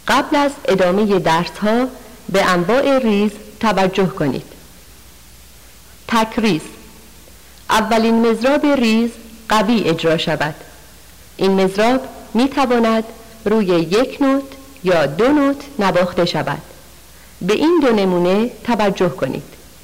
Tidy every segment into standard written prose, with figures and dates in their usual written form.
قبل از ادامه درس‌ها به انواع ریز توجه کنید. تکریز. اولین مضراب ریز قوی اجرا شود. این مضراب می تواند روی یک نوت یا دو نوت نواخته شود. به این دو نمونه توجه کنید.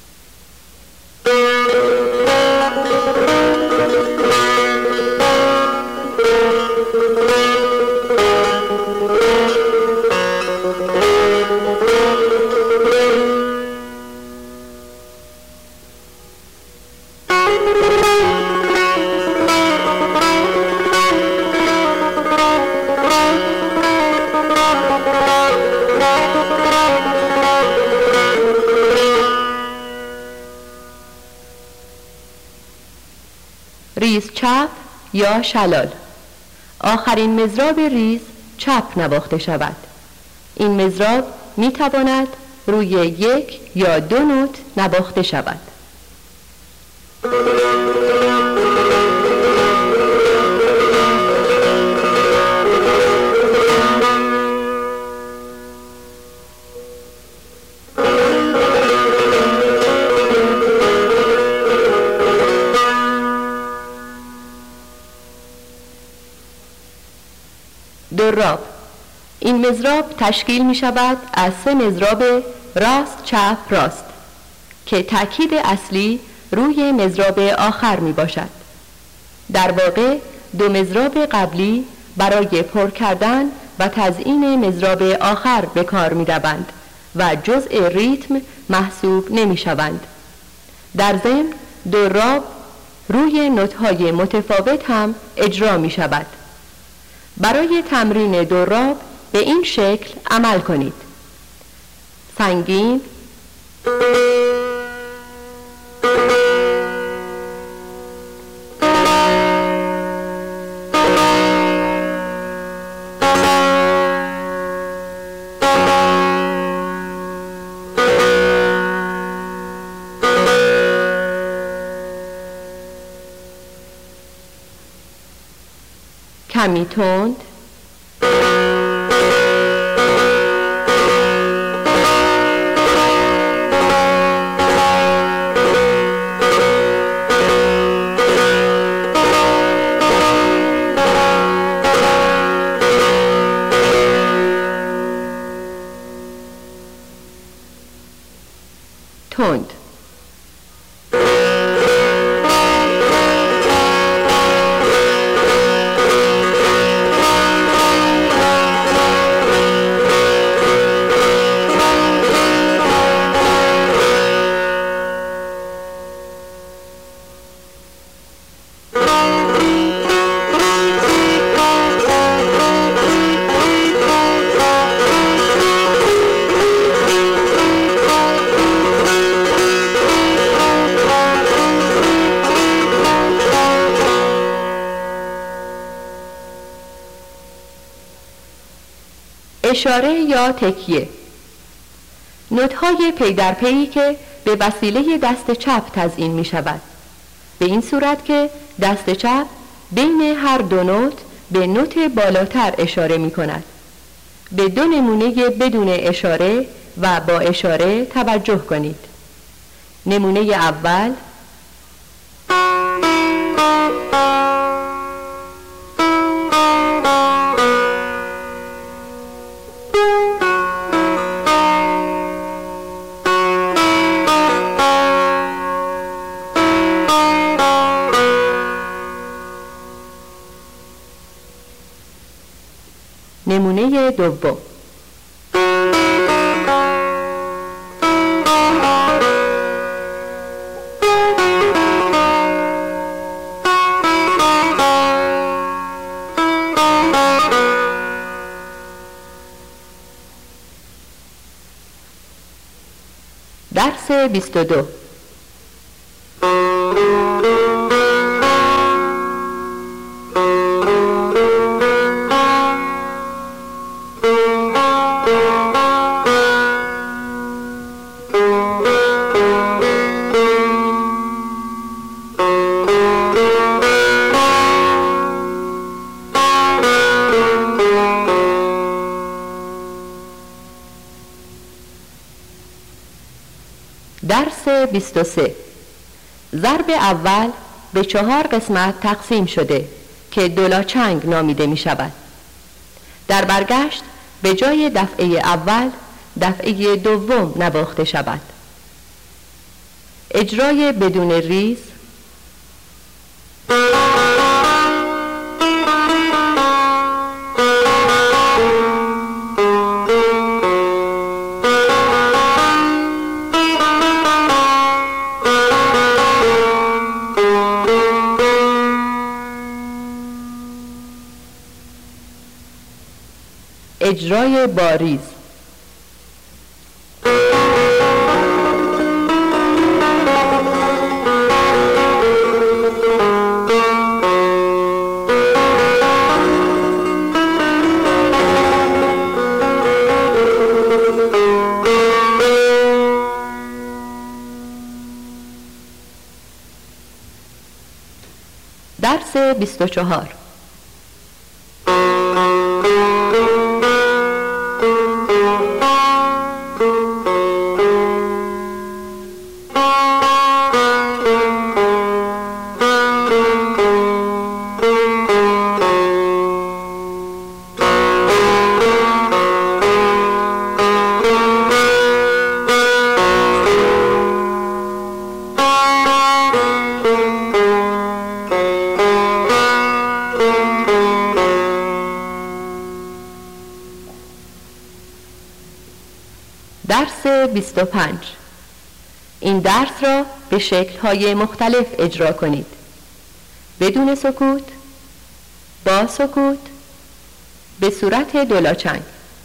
ریز چپ یا شلال. آخرین مضراب ریز چپ نواخته شود. این مضراب می تواند روی یک یا دو نوت نواخته شود. دراب. این مضراب تشکیل می شود از 3 مضراب راست چپ راست که تأکید اصلی روی مضراب آخر می باشد. در واقع 2 مضراب قبلی برای پر کردن و تزیین مضراب آخر به کار می روند و جزء ریتم محسوب نمی شوند. در ضمن دراب روی نوت‌های متفاوت هم اجرا می شود. برای تمرین دراب به این شکل عمل کنید: سنگین، کمی تند، تند. اشاره یا تکیه. نوت‌های پی در پی که به وسیله دست چپ تزیین می شود. به این صورت که دست چپ بین هر دو نوت به نوت بالاتر اشاره می کند. به 2 نمونه بدون اشاره و با اشاره توجه کنید. نمونه اول: نمونه دوم: درس 22. درس 23. ضرب اول به 4 قسمت تقسیم شده که دولاچنگ نامیده می شود. در برگشت به جای دفعه اول دفعه دوم نواخته شود. اجرای بدون ریز. اجرای باریز. درس 24. درس 25. این درس را به شکل‌های مختلف اجرا کنید. بدون سکوت، با سکوت، به صورت دولاچنگ.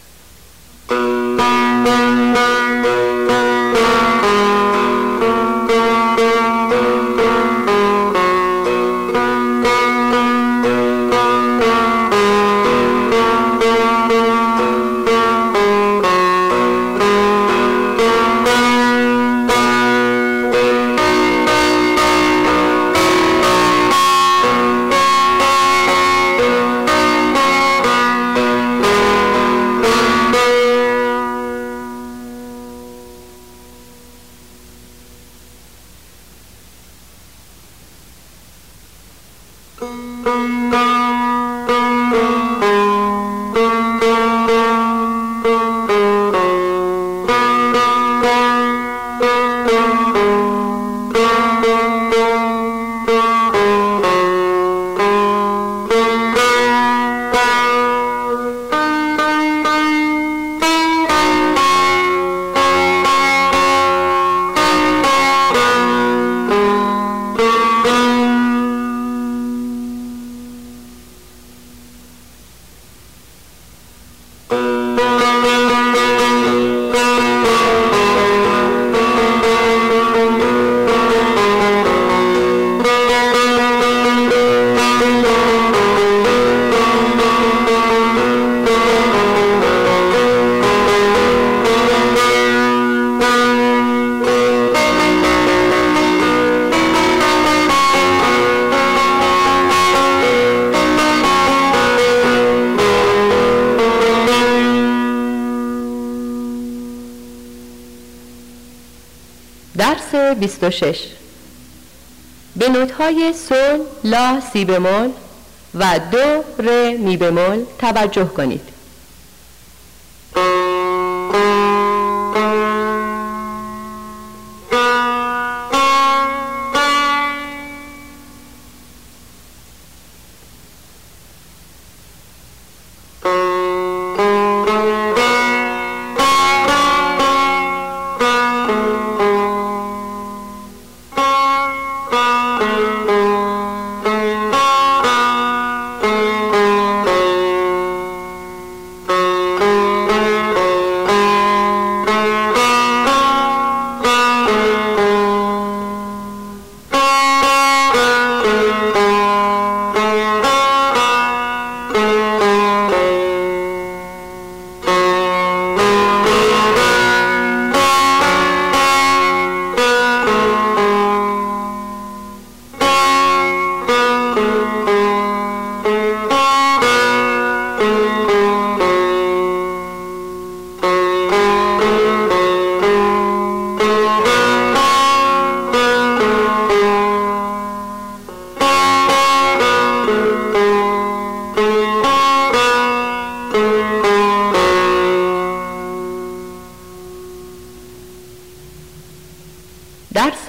درس 26. به نوت‌های سل، لا، سی بمول و دو، ره، می بمول توجه کنید.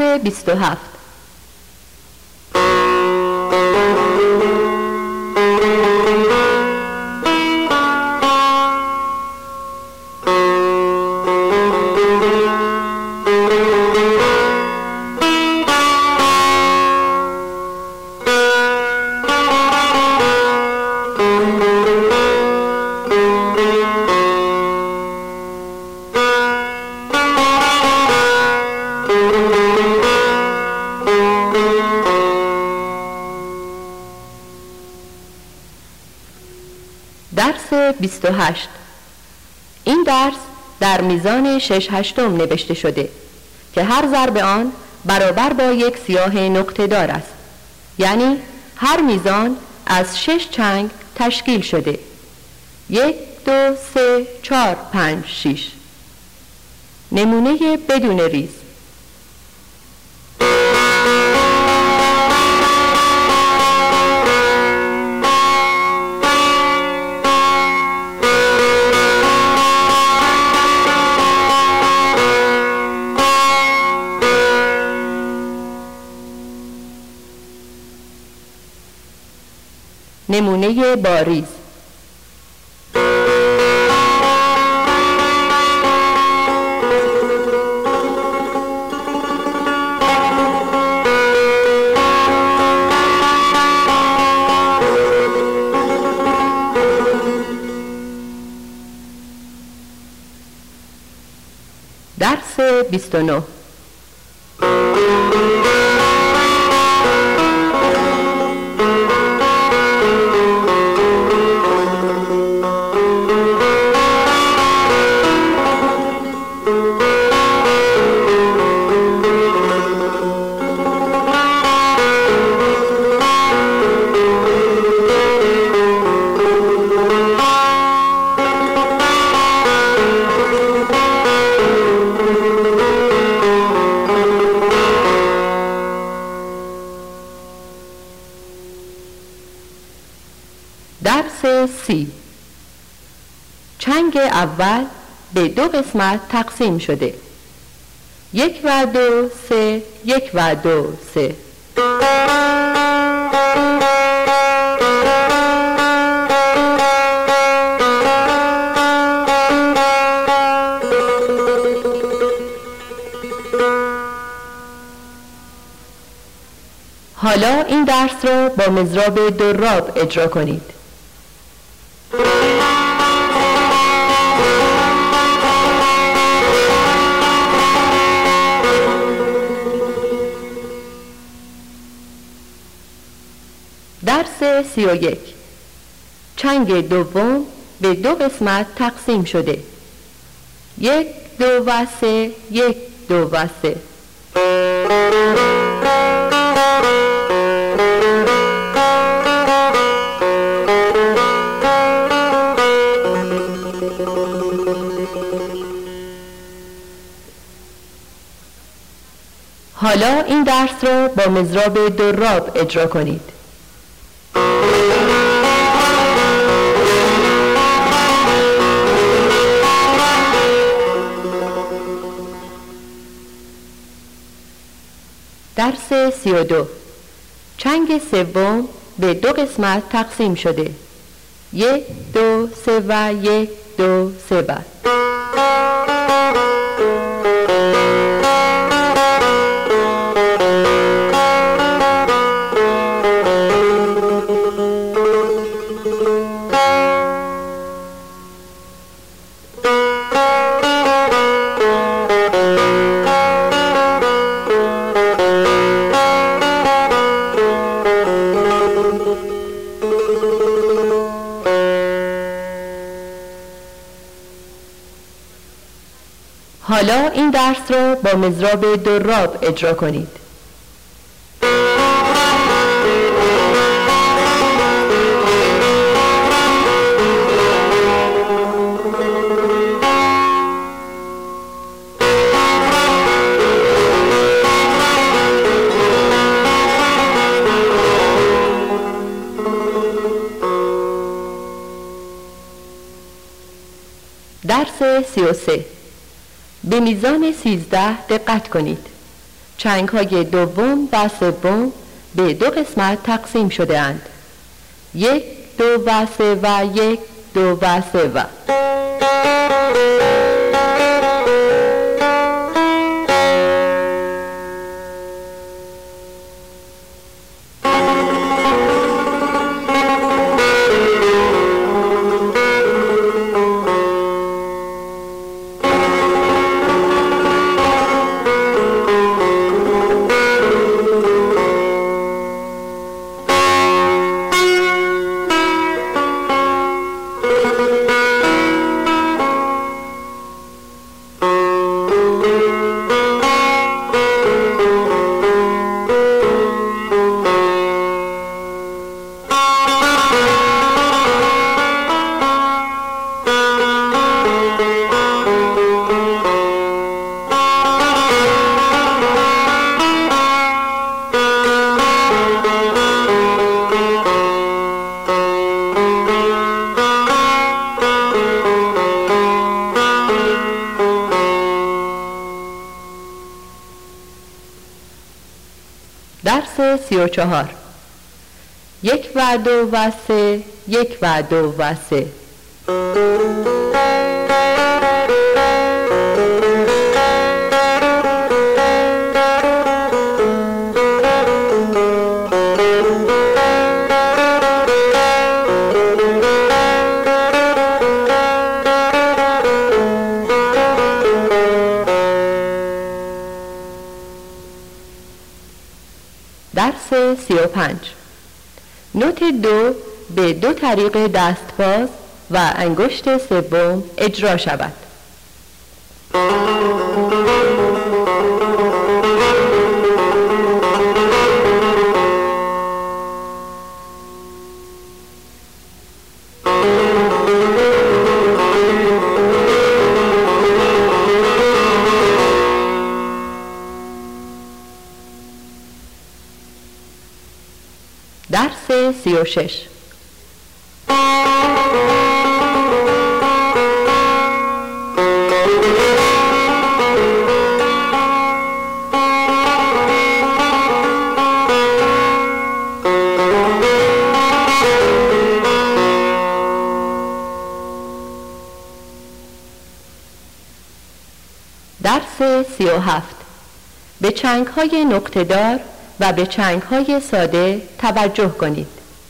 27. درس 28. این درس در میزان 6/8 نوشته شده که هر ضرب آن برابر با یک سیاه نقطه دار است، یعنی هر میزان از 6 چنگ تشکیل شده. 1 2 3 4 5 6. نمونه بدون ریز. نمونه باریز. درس 29. درس 30. چنگ اول به 2 قسمت تقسیم شده. 1 و 2 3 1 و 2 3. حالا این درس را با مضراب دراب اجرا کنید. درس 31. چنگ دوم به 2 قسمت تقسیم شده. 1 2 و 3 1 2 و 3. حالا این درس را با مضراب دراب اجرا کنید. درس 32. چنگ سوم به 2 قسمت تقسیم شده. 1 2 3 و 1 2 3 و. حالا این درس را با مضراب دراب اجرا کنید. درس 33. به میزان 13 دقت کنید. چنگ‌های دوم و سوم به دو قسمت تقسیم شده اند: 1 2 و 3 و 1 2 و 3 و. درس 34. 1 و 2 و 3 1 و 2 و 3. درس 35. نوت 2 به 2 طریق دستباز و انگشت سوم اجرا شود. درس 36. درس 37. به چنگ‌های نقطه‌دار و به چنگ‌های ساده توجه کنید.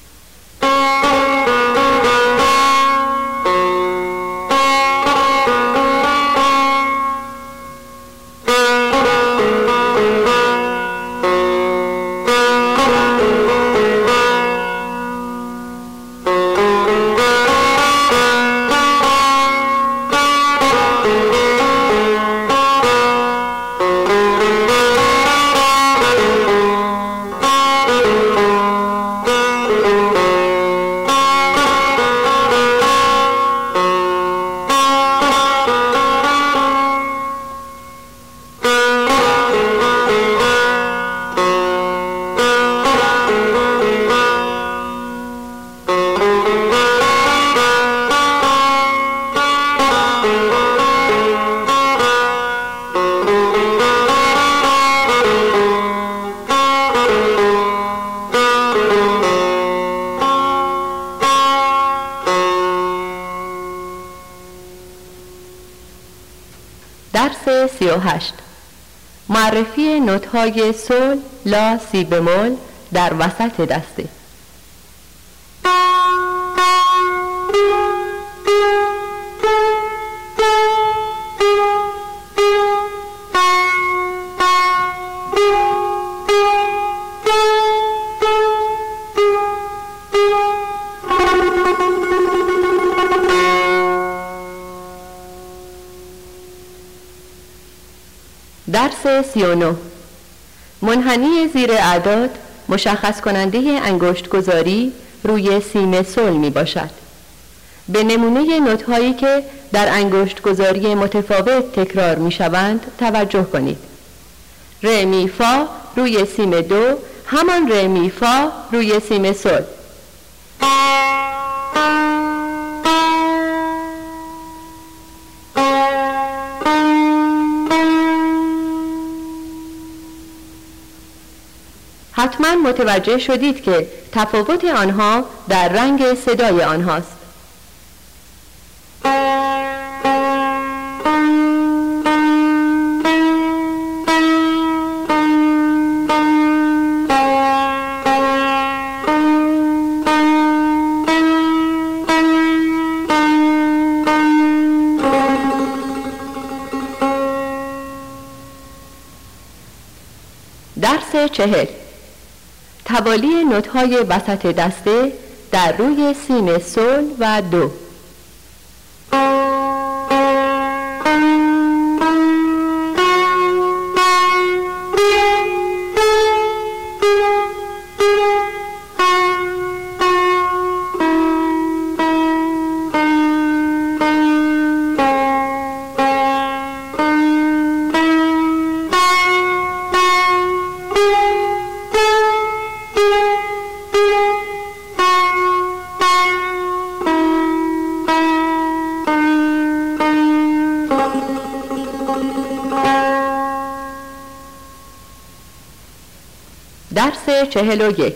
درس 38. معرفی نوت‌های سل، لا، سی بمول در وسط دسته. درس 39. منحنی زیر اعداد مشخص کننده انگشت گذاری روی سیم سل می باشد. به نمونه نوت هایی که در انگشت گذاری متفاوت تکرار می شوند توجه کنید. ر می فا روی سیم دو همان ر می فا روی سیم سل. حتما متوجه شدید که تفاوت آنها در رنگ صدای آنهاست. درس 40. توالی نوت‌های وسط دسته در روی سیم سل و دو. درس 41.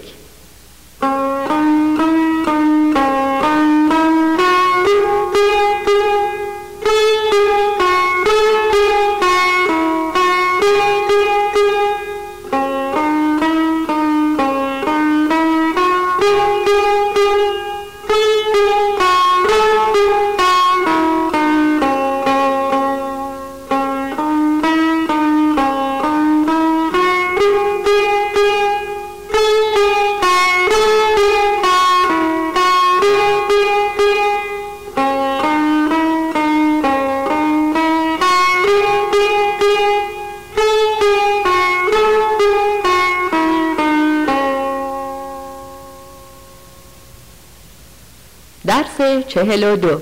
درس 42.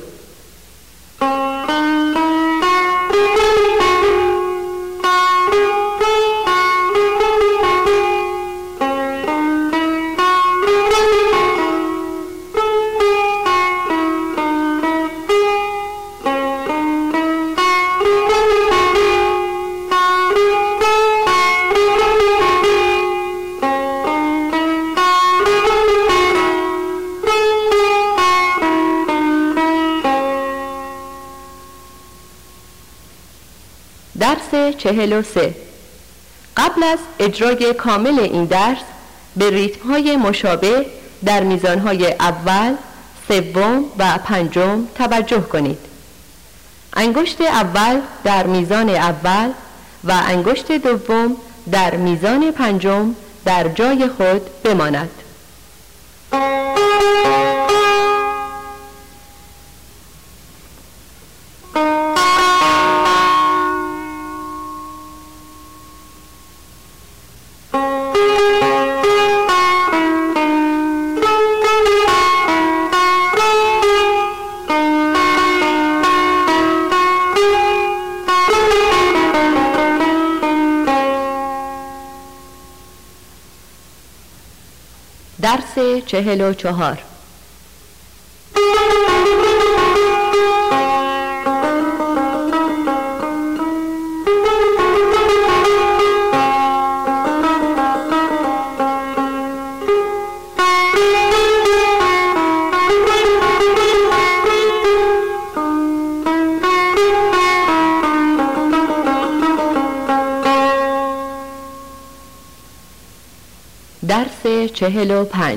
درس 43. قبل از اجرای کامل این درس به ریتم‌های مشابه در میزان‌های اول، سوم و پنجم توجه کنید. انگشت اول در میزان اول و انگشت دوم در میزان پنجم در جای خود بماند. درس 44. درس 45.